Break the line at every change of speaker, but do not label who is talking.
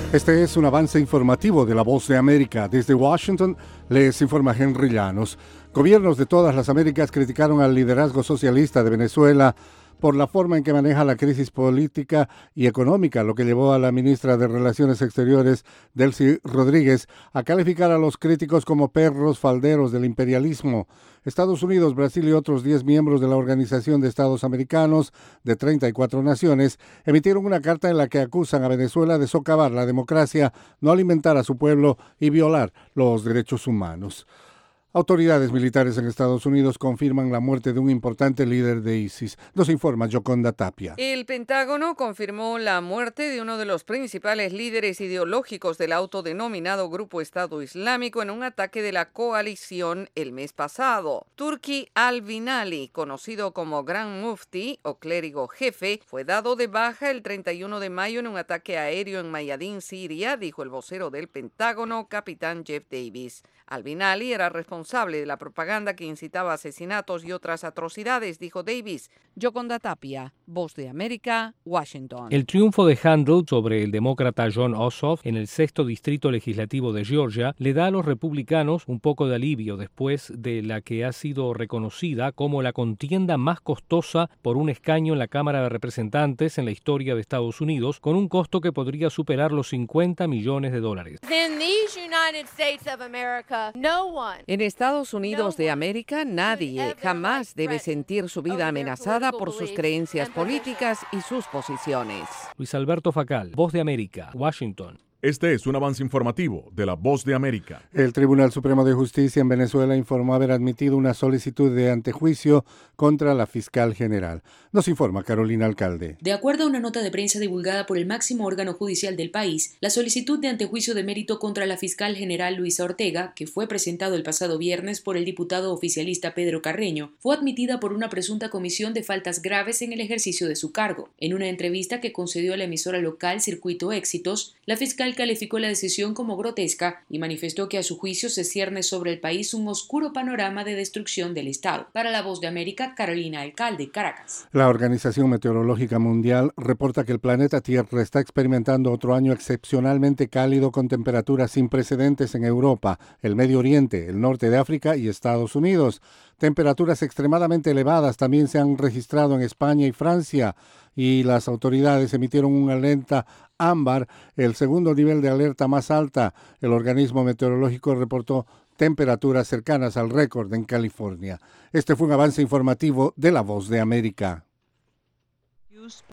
Este es un avance informativo de La Voz de América. Desde Washington les informa Henry Llanos. Gobiernos de todas las Américas criticaron al liderazgo socialista de Venezuela por la forma en que maneja la crisis política y económica, lo que llevó a la ministra de Relaciones Exteriores, Delcy Rodríguez, a calificar a los críticos como perros falderos del imperialismo. Estados Unidos, Brasil y otros 10 miembros de la Organización de Estados Americanos, de 34 naciones, emitieron una carta en la que acusan a Venezuela de socavar la democracia, no alimentar a su pueblo y violar los derechos humanos. Autoridades militares en Estados Unidos confirman la muerte de un importante líder de ISIS. Nos informa Yoconda Tapia.
El Pentágono confirmó la muerte de uno de los principales líderes ideológicos del autodenominado Grupo Estado Islámico en un ataque de la coalición el mes pasado. Turki al-Binali, conocido como Gran Mufti o clérigo jefe, fue dado de baja el 31 de mayo en un ataque aéreo en Mayadín, Siria, dijo el vocero del Pentágono, capitán Jeff Davis. Al-Binali era responsable de la propaganda que incitaba asesinatos y otras atrocidades, dijo Davis. Yoconda Tapia, Voz de América, Washington.
El triunfo de Handel sobre el demócrata Jon Ossoff en el 6º distrito legislativo de Georgia le da a los republicanos un poco de alivio después de la que ha sido reconocida como la contienda más costosa por un escaño en la Cámara de Representantes en la historia de Estados Unidos, con un costo que podría superar los $50 millones.
En Estados Unidos de América, nadie jamás debe sentir su vida amenazada por sus creencias políticas y sus posiciones.
Luis Alberto Facal, Voz de América, Washington.
Este es un avance informativo de La Voz de América.
El Tribunal Supremo de Justicia en Venezuela informó haber admitido una solicitud de antejuicio contra la fiscal general. Nos informa Carolina Alcalde.
De acuerdo a una nota de prensa divulgada por el máximo órgano judicial del país, la solicitud de antejuicio de mérito contra la fiscal general Luisa Ortega, que fue presentado el pasado viernes por el diputado oficialista Pedro Carreño, fue admitida por una presunta comisión de faltas graves en el ejercicio de su cargo. En una entrevista que concedió a la emisora local Circuito Éxitos, la fiscal calificó la decisión como grotesca y manifestó que a su juicio se cierne sobre el país un oscuro panorama de destrucción del Estado. Para La Voz de América, Carolina Alcalde, Caracas.
La Organización Meteorológica Mundial reporta que el planeta Tierra está experimentando otro año excepcionalmente cálido con temperaturas sin precedentes en Europa, el Medio Oriente, el norte de África y Estados Unidos. Temperaturas extremadamente elevadas también se han registrado en España y Francia, y las autoridades emitieron una alerta ámbar, el segundo nivel de alerta más alta. El organismo meteorológico reportó temperaturas cercanas al récord en California. Este fue un avance informativo de La Voz de América.